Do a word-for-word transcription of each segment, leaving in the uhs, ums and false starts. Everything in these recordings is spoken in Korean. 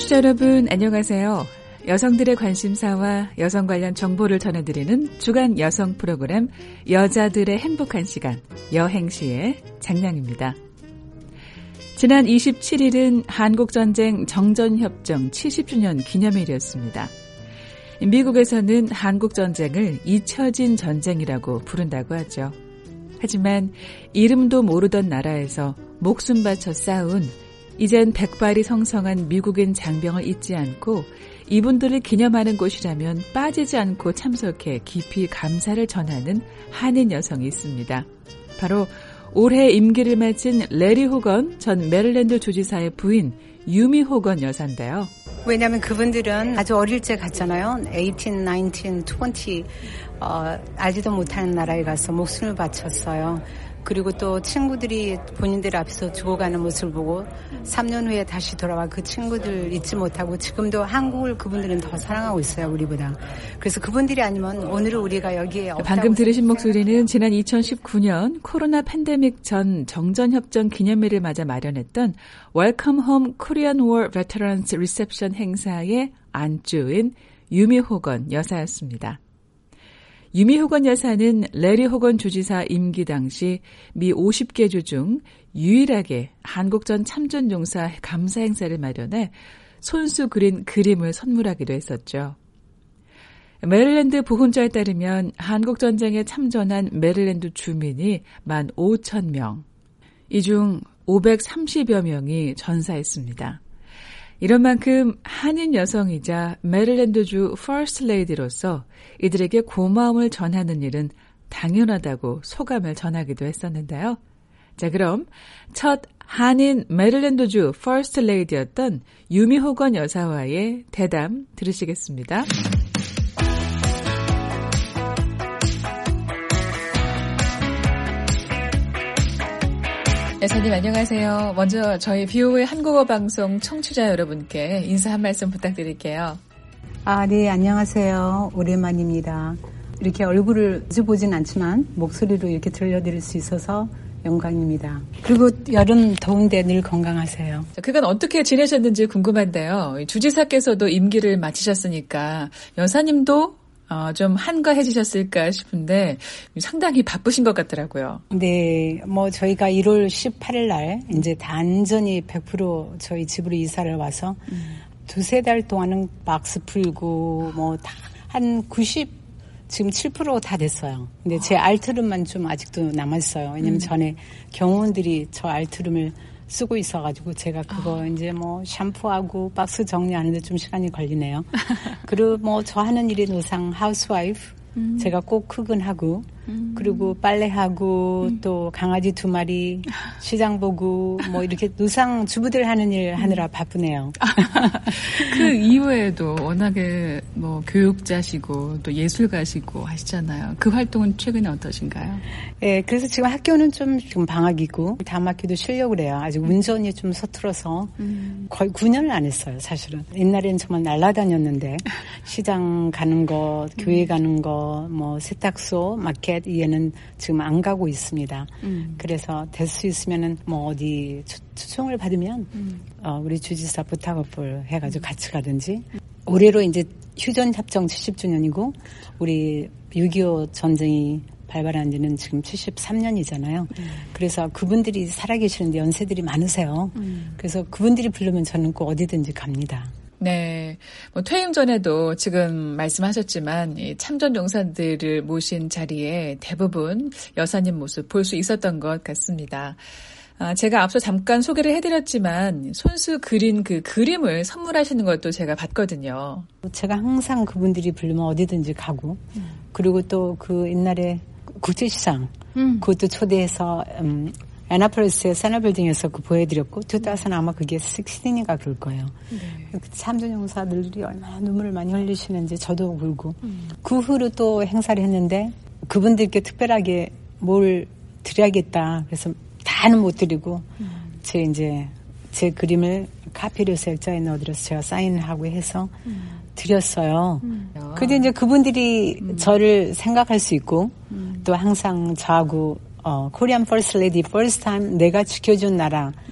청취자 여러분 안녕하세요. 여성들의 관심사와 여성 관련 정보를 전해드리는 주간 여성 프로그램 여자들의 행복한 시간 여행시의 장량입니다. 지난 이십칠일은 한국전쟁 정전협정 칠십 주년 기념일이었습니다. 미국에서는 한국전쟁을 잊혀진 전쟁이라고 부른다고 하죠. 하지만 이름도 모르던 나라에서 목숨 바쳐 싸운 이젠 백발이 성성한 미국인 장병을 잊지 않고 이분들을 기념하는 곳이라면 빠지지 않고 참석해 깊이 감사를 전하는 한인 여성이 있습니다. 바로 올해 임기를 마친 레리 호건 전 메릴랜드 주지사의 부인 유미 호건 여사인데요. 왜냐하면 그분들은 아주 어릴 때 갔잖아요. eighteen, nineteen, twenty 어, 알지도 못하는 나라에 가서 목숨을 바쳤어요. 그리고 또 친구들이 본인들 앞에서 죽어가는 모습을 보고 삼 년 후에 다시 돌아와 그 친구들 잊지 못하고 지금도 한국을 그분들은 더 사랑하고 있어요, 우리보다. 그래서 그분들이 아니면 오늘은 우리가 여기에 없다고. 방금 들으신 목소리는 지난 이천십구년 코로나 팬데믹 전 정전협정 기념일을 맞아 마련했던 Welcome Home Korean War Veterans Reception 행사의 안주인 유미 호건 여사였습니다. 유미 호건 여사는 레리 호건 주지사 임기 당시 미 오십 개 주 중 유일하게 한국전 참전용사 감사 행사를 마련해 손수 그린 그림을 선물하기도 했었죠. 메릴랜드 보훈자에 따르면 한국전쟁에 참전한 메릴랜드 주민이 만 오천 명, 이 중 오백삼십여 명이 전사했습니다. 이런 만큼 한인 여성이자 메릴랜드주 퍼스트 레이디로서 이들에게 고마움을 전하는 일은 당연하다고 소감을 전하기도 했었는데요. 자, 그럼 첫 한인 메릴랜드주 퍼스트 레이디였던 유미 호건 여사와의 대담 들으시겠습니다. 여사님 안녕하세요. 먼저 저희 비오의 한국어 방송 청취자 여러분께 인사 한 말씀 부탁드릴게요. 아, 네, 안녕하세요. 오랜만입니다. 이렇게 얼굴을 자주 보진 않지만 목소리로 이렇게 들려드릴 수 있어서 영광입니다. 그리고 여름 더운데 늘 건강하세요. 그간 어떻게 지내셨는지 궁금한데요. 주지사께서도 임기를 마치셨으니까 여사님도 어, 좀 한가해지셨을까 싶은데 상당히 바쁘신 것 같더라고요. 네, 뭐 저희가 일월 십팔일 날 이제 단전히 백 퍼센트 저희 집으로 이사를 와서 음. 두세 달 동안은 박스 풀고 뭐 다 한 구십 지금 칠 퍼센트 다 됐어요. 근데 제 알트룸만 좀 아직도 남았어요. 왜냐면 음. 전에 경호원들이 저 알트룸을 쓰고 있어가지고 제가 그거 아. 이제 뭐 샴푸하고 박스 정리하는데 좀 시간이 걸리네요. 그리고 뭐 저 하는 일이 노상 하우스와이프 음. 제가 꼭 크근하고 음. 그리고 빨래하고 음. 또 강아지 두 마리 시장 보고 뭐 이렇게 노상 주부들 하는 일 하느라 바쁘네요. 그 이후에도 워낙에 뭐 교육자시고 또 예술가시고 하시잖아요. 그 활동은 최근에 어떠신가요? 네, 그래서 지금 학교는 좀, 좀 방학이고 다음 학기도 쉬려고 그래요. 아직 운전이 좀 서툴어서 음. 거의 구 년을 안 했어요, 사실은. 옛날에는 정말 날아다녔는데 시장 가는 거, 교회 가는 거, 뭐 세탁소, 마켓 얘는 지금 안 가고 있습니다. 음. 그래서 될 수 있으면은 뭐 어디 추, 초청을 받으면 음. 어, 우리 주지사 부탁을 해가지고 같이 가든지. 음. 올해로 이제 휴전협정 칠십 주년이고 우리 육이오 전쟁이 발발한 지는 지금 칠십삼 년이잖아요. 음. 그래서 그분들이 살아계시는데 연세들이 많으세요. 음. 그래서 그분들이 부르면 저는 꼭 어디든지 갑니다. 네. 뭐 퇴임 전에도 지금 말씀하셨지만 이 참전 용사들을 모신 자리에 대부분 여사님 모습 볼 수 있었던 것 같습니다. 아, 제가 앞서 잠깐 소개를 해드렸지만 손수 그린 그 그림을 선물하시는 것도 제가 봤거든요. 제가 항상 그분들이 부르면 어디든지 가고 음. 그리고 또 그 옛날에 국제시장 음. 그것도 초대해서 음, 애나폴리스의 세나빌딩에서 그 보여드렸고 이천십 아마 그게 십육인가 그럴 거예요. 네. 참전용사들이 얼마나 눈물을 많이 흘리시는지 저도 울고 음. 그 후로 또 행사를 했는데 그분들께 특별하게 뭘 드려야겠다. 그래서 다는 못 드리고 음. 제 이제 제 그림을 카피로서 액자에 넣어드려서 제가 사인하고 해서 음. 드렸어요. 음. 근데 이제 그분들이 음. 저를 생각할 수 있고 음. 또 항상 저하고 어, 코리안 퍼스트 레이디, 퍼스트 타임 내가 지켜준 나라, 음.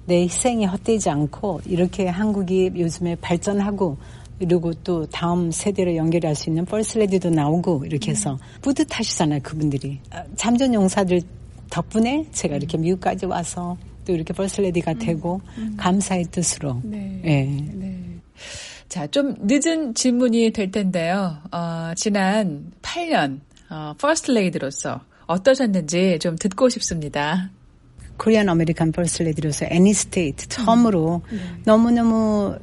내 희생이 헛되지 않고 이렇게 한국이 요즘에 발전하고 그리고 또 다음 세대로 연결할 수 있는 퍼스트레디도 나오고 이렇게 해서 뿌듯하시잖아요, 그분들이. 참전 용사들 덕분에 제가 이렇게 미국까지 와서 또 이렇게 퍼스트레디가 되고 음. 감사의 뜻으로. 네. 네. 네. 자, 좀 늦은 질문이 될 텐데요. 어, 지난 팔 년 어, 퍼스트 레이디로서 어떠셨는지 좀 듣고 싶습니다. 코리안 아메리칸 퍼스트 레이디로서 애니 스테이트 처음으로 음. 네. 너무너무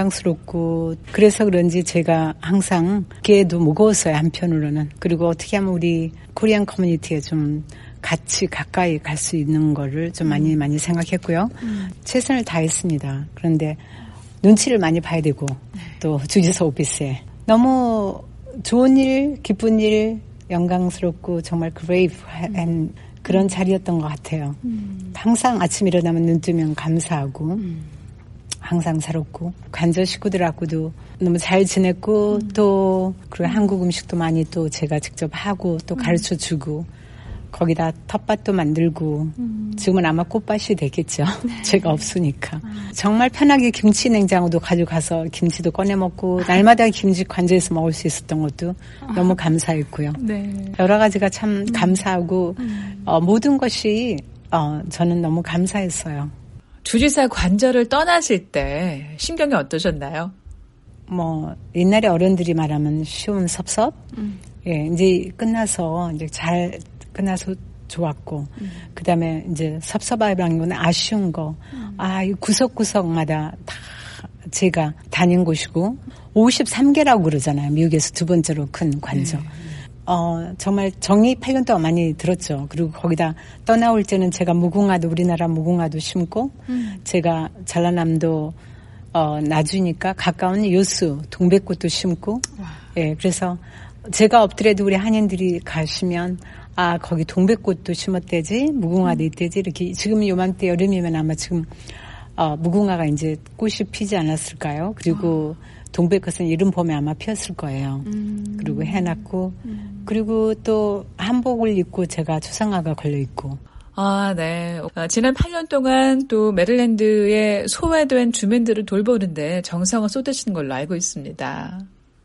영광스럽고 그래서 그런지 제가 항상 기회도 무거웠어요, 한편으로는. 그리고 어떻게 하면 우리 코리안 커뮤니티에 좀 같이 가까이 갈 수 있는 거를 좀 많이 많이 생각했고요. 음. 최선을 다했습니다. 그런데 눈치를 많이 봐야 되고 또 주지사 오피스에 너무 좋은 일, 기쁜 일, 영광스럽고 정말 그레이브한 음. 그런 자리였던 것 같아요. 음. 항상 아침 일어나면 눈 뜨면 감사하고 음. 항상 새롭고 관저 식구들하고도 너무 잘 지냈고 음. 또 그리고 한국 음식도 많이 또 제가 직접 하고 또 가르쳐주고 거기다 텃밭도 만들고 음. 지금은 아마 꽃밭이 되겠죠. 네. 제가 없으니까. 아. 정말 편하게 김치 냉장고도 가져가서 김치도 꺼내 먹고 날마다 김치 관저에서 먹을 수 있었던 것도 아. 너무 감사했고요. 네. 여러 가지가 참 음. 감사하고 음. 어, 모든 것이 어, 저는 너무 감사했어요. 주지사 관저를 떠나실 때 심경이 어떠셨나요? 뭐 옛날에 어른들이 말하면 쉬운 섭섭. 음. 예, 이제 끝나서 이제 잘 끝나서 좋았고, 음. 그 다음에 이제 섭섭하다는 건 아쉬운 거. 음. 아, 이 구석구석마다 다 제가 다닌 곳이고, 오십삼 개라고 그러잖아요. 미국에서 두 번째로 큰 관저. 네. 어, 정말 정이 팔 년 동안 많이 들었죠. 그리고 거기다 떠나올 때는 제가 무궁화도, 우리나라 무궁화도 심고, 음. 제가 전라남도, 어, 나주니까 가까운 요수, 동백꽃도 심고, 와. 예, 그래서 제가 없더라도 우리 한인들이 가시면, 아, 거기 동백꽃도 심었대지, 무궁화도 있대지, 이렇게. 지금 요맘때 여름이면 아마 지금, 어, 무궁화가 이제 꽃이 피지 않았을까요? 그리고 아. 동백꽃은 이른 봄에 아마 피었을 거예요. 음. 그리고 해놨고, 음. 그리고 또 한복을 입고 제가 초상화가 걸려있고. 아, 네. 어, 지난 팔 년 동안 또 메릴랜드의 소외된 주민들을 돌보는데 정성을 쏟으시는 걸로 알고 있습니다.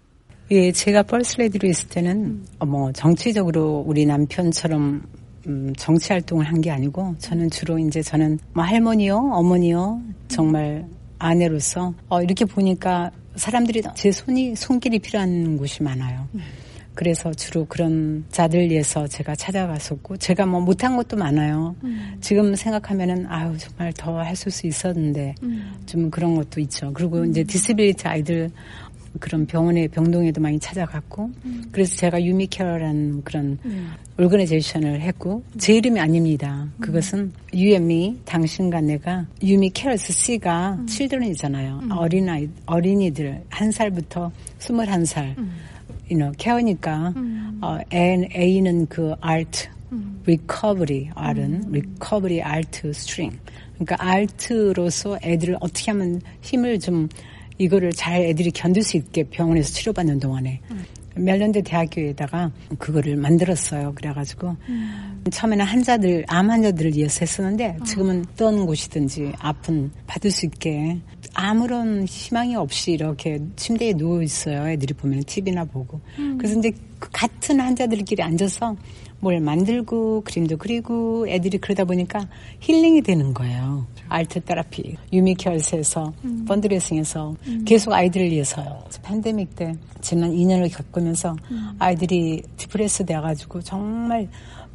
예, 제가 퍼스트레디로 있을 때는 음. 어, 뭐 정치적으로 우리 남편처럼 음, 정치 활동을 한 게 아니고 저는 주로 이제 저는 뭐 할머니요, 어머니요, 정말 아내로서 어, 이렇게 보니까 사람들이 제 손이 손길이 필요한 곳이 많아요. 음. 그래서 주로 그런 자들 위해서 제가 찾아갔었고 제가 뭐 못한 것도 많아요. 음. 지금 생각하면은 아유 정말 더 했을 수 있었는데 음. 좀 그런 것도 있죠. 그리고 음. 이제 디스빌리티 아이들 그런 병원에 병동에도 많이 찾아갔고 음. 그래서 제가 유미케어라는 그런 음. 오르거나이제이션을 했고 제 이름이 아닙니다. 음. 그것은 You and me, 당신과 내가 유미케어스 C가 음. children이잖아요. 음. 어린아이, 어린이들 한 살부터 스물한 살 음. you know, 케어니까 음. 어, and A는 그 art, 음. recovery, R은 음. recovery art string. 그러니까 art로서 애들을 어떻게 하면 힘을 좀 이거를 잘 애들이 견딜 수 있게 병원에서 치료받는 동안에 음. 멜랜드 대학교에다가 그거를 만들었어요. 그래가지고 음. 처음에는 환자들, 암 환자들을 위해서 했었는데 어. 지금은 어떤 곳이든지 아픈 받을 수 있게 아무런 희망이 없이 이렇게 침대에 누워 있어요. 애들이 보면 티비나 보고. 음. 그래서 이제 같은 환자들끼리 앉아서 뭘 만들고 그림도 그리고 애들이 그러다 보니까 힐링이 되는 거예요. 알트 테라피, 유미케어스에서 음. 펀드레이싱에서 음. 계속 아이들을 위해서요. 팬데믹 때 지난 이 년을 겪으면서 음. 아이들이 디프레스 돼가지고 정말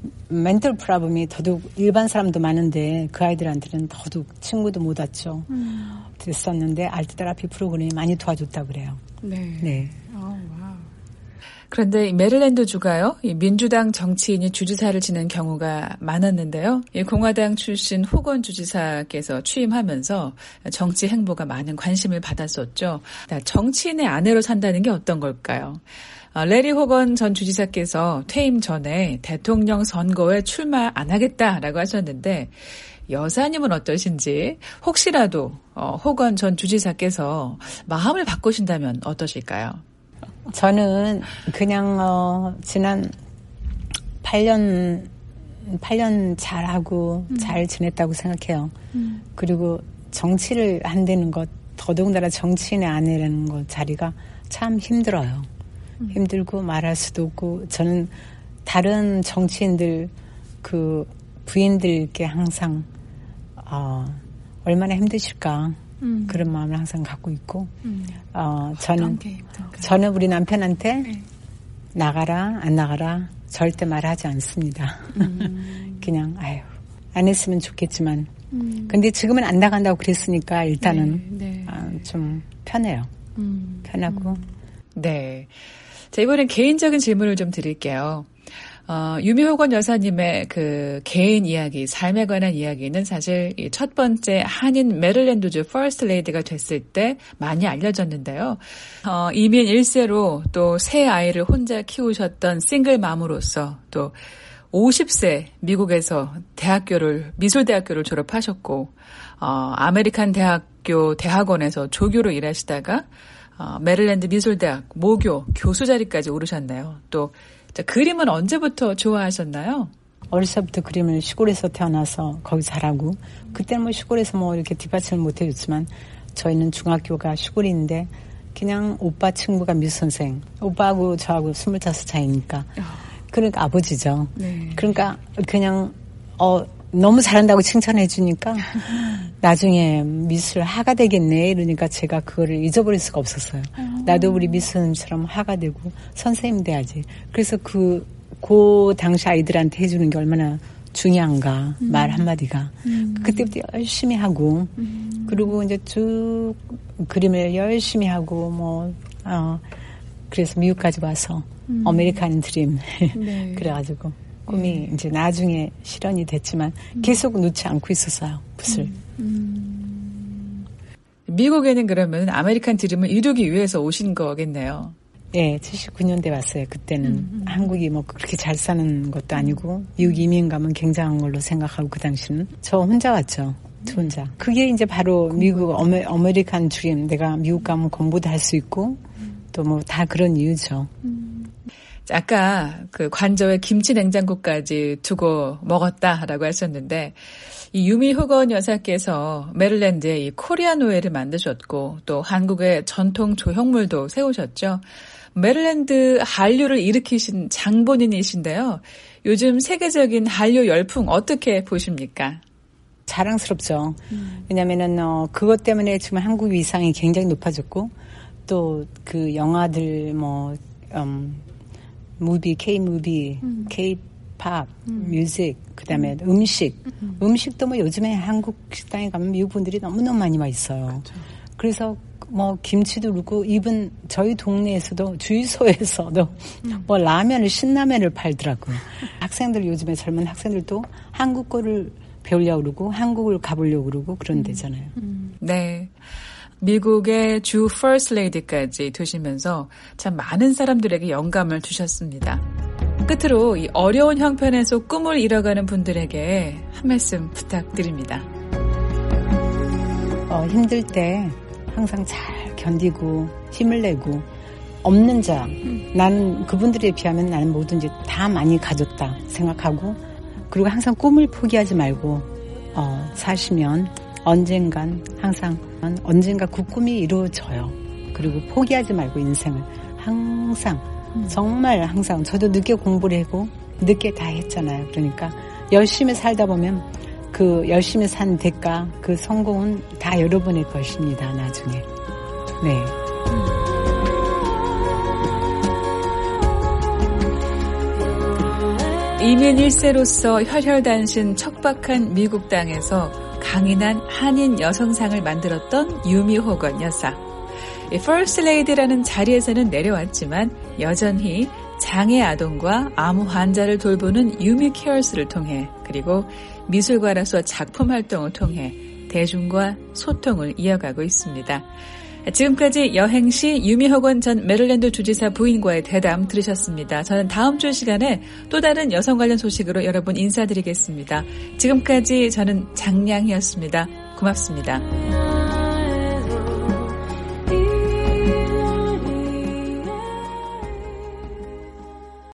멘털 프로블럼이 더더욱 일반 사람도 많은데 그 아이들한테는 더더욱 친구도 못 왔죠. 음. 됐었는데 알트 테라피 프로그램이 많이 도와줬다고 그래요. 네. 네. 어, 와우. 그런데 메릴랜드 주가요, 민주당 정치인이 주지사를 지낸 경우가 많았는데요. 공화당 출신 호건 주지사께서 취임하면서 정치 행보가 많은 관심을 받았었죠. 정치인의 아내로 산다는 게 어떤 걸까요? 레리 호건 전 주지사께서 퇴임 전에 대통령 선거에 출마 안 하겠다라고 하셨는데 여사님은 어떠신지 혹시라도 호건 전 주지사께서 마음을 바꾸신다면 어떠실까요? 저는 그냥 어, 지난 팔 년 팔 년 잘하고 음. 잘 지냈다고 생각해요. 음. 그리고 정치를 한다는 것, 더더군다나 정치인의 아내라는 것 자리가 참 힘들어요. 음. 힘들고 말할 수도 없고 저는 다른 정치인들 그 부인들께 항상 어, 얼마나 힘드실까 음. 그런 마음을 항상 갖고 있고 음. 어, 저는 저는 우리 남편한테 네. 나가라 안 나가라 절대 말하지 않습니다. 음. 그냥 아유 안 했으면 좋겠지만 음. 근데 지금은 안 나간다고 그랬으니까 일단은 네, 네. 아, 좀 편해요. 음. 편하고 음. 네. 자, 이번엔 개인적인 질문을 좀 드릴게요. 어, 유미호건 여사님의 그 개인 이야기, 삶에 관한 이야기는 사실 이 첫 번째 한인 메릴랜드주 퍼스트 레이디가 됐을 때 많이 알려졌는데요. 어, 이민 일 세로 또 세 아이를 혼자 키우셨던 싱글맘으로서 또 오십 세 미국에서 대학교를, 미술대학교를 졸업하셨고, 어, 아메리칸 대학교 대학원에서 조교로 일하시다가 어, 메릴랜드 미술대학 모교 교수 자리까지 오르셨네요. 또 자, 그림은 언제부터 좋아하셨나요? 어렸을 때부터 그림을 시골에서 태어나서 거기 자라고 그때는 뭐 시골에서 뭐 이렇게 뒷받침을 못 해줬지만 저희는 중학교가 시골인데 그냥 오빠 친구가 미술 선생 오빠하고 저하고 스물다섯 차이니까 그러니까 아버지죠. 네. 그러니까 그냥 어 너무 잘한다고 칭찬해 주니까 나중에 미술 하가 되겠네 이러니까 제가 그거를 잊어버릴 수가 없었어요. 나도 우리 미술 선생님처럼 하가 되고 선생님 돼야지. 그래서 그, 그 당시 아이들한테 해주는 게 얼마나 중요한가 음. 말 한마디가. 음. 그때부터 열심히 하고 음. 그리고 이제 쭉 그림을 열심히 하고 뭐 어, 그래서 미국까지 와서 음. 아메리칸 드림 네. 그래가지고 꿈이 네. 이제 나중에 실현이 됐지만 음. 계속 놓지 않고 있었어요. 붓을. 음. 음. 미국에는 그러면 아메리칸 드림을 이루기 위해서 오신 거겠네요. 네, 칠십구 년대 왔어요. 그때는 음, 음. 한국이 뭐 그렇게 잘 사는 것도 아니고 미국 이민 가면 굉장한 걸로 생각하고 그 당시는 저 혼자 왔죠. 저 혼자. 그게 이제 바로 미국 어메, 아메리칸 드림. 내가 미국 가면 공부도 할 수 있고 또 뭐 다 그런 이유죠. 음. 아까 그 관저에 김치 냉장고까지 두고 먹었다라고 하셨는데 이 유미호건 여사께서 메릴랜드에 이 코리안 오일을 만드셨고 또 한국의 전통 조형물도 세우셨죠. 메릴랜드 한류를 일으키신 장본인이신데요. 요즘 세계적인 한류 열풍 어떻게 보십니까? 자랑스럽죠. 음. 왜냐하면은 어, 그것 때문에 지금 한국 위상이 굉장히 높아졌고 또 그 영화들 뭐 음, 무비, K-무비, 음. K-팝, 음. 뮤직, 그 다음에 음. 음식. 음. 음식도 뭐 요즘에 한국 식당에 가면 미국 분들이 너무너무 많이 와 있어요. 그렇죠. 그래서 뭐 김치도 그렇고 이번 저희 동네에서도 주유소에서도 음. 뭐 라면을 신라면을 팔더라고요. 학생들 요즘에 젊은 학생들도 한국 거를 배우려고 그러고 한국을 가보려고 그러고 그런 음. 데잖아요. 음. 네. 미국의 주 퍼스트 레이디까지 되시면서 참 많은 사람들에게 영감을 주셨습니다. 끝으로 이 어려운 형편에서 꿈을 이뤄가는 분들에게 한 말씀 부탁드립니다. 어, 힘들 때 항상 잘 견디고 힘을 내고 없는 자, 음. 나는 그분들에 비하면 나는 뭐든지 다 많이 가졌다 생각하고 그리고 항상 꿈을 포기하지 말고 어, 사시면 언젠간 항상 언젠가 그 꿈이 이루어져요. 그리고 포기하지 말고 인생을 항상 음. 정말 항상 저도 늦게 공부를 하고 늦게 다 했잖아요. 그러니까 열심히 살다 보면 그 열심히 산 대가 그 성공은 다 여러분의 것입니다. 나중에. 네. 이민 일 세로서 혈혈단신 척박한 미국 땅에서 강인한 한인 여성상을 만들었던 유미호건 여사. 퍼스트 레이디라는 자리에서는 내려왔지만 여전히 장애 아동과 암 환자를 돌보는 유미 케어스를 통해 그리고 미술가로서 작품 활동을 통해 대중과 소통을 이어가고 있습니다. 지금까지 여행시 유미호건 전 메릴랜드 주지사 부인과의 대담 들으셨습니다. 저는 다음 주 시간에 또 다른 여성 관련 소식으로 여러분 인사드리겠습니다. 지금까지 저는 장량희였습니다. 고맙습니다.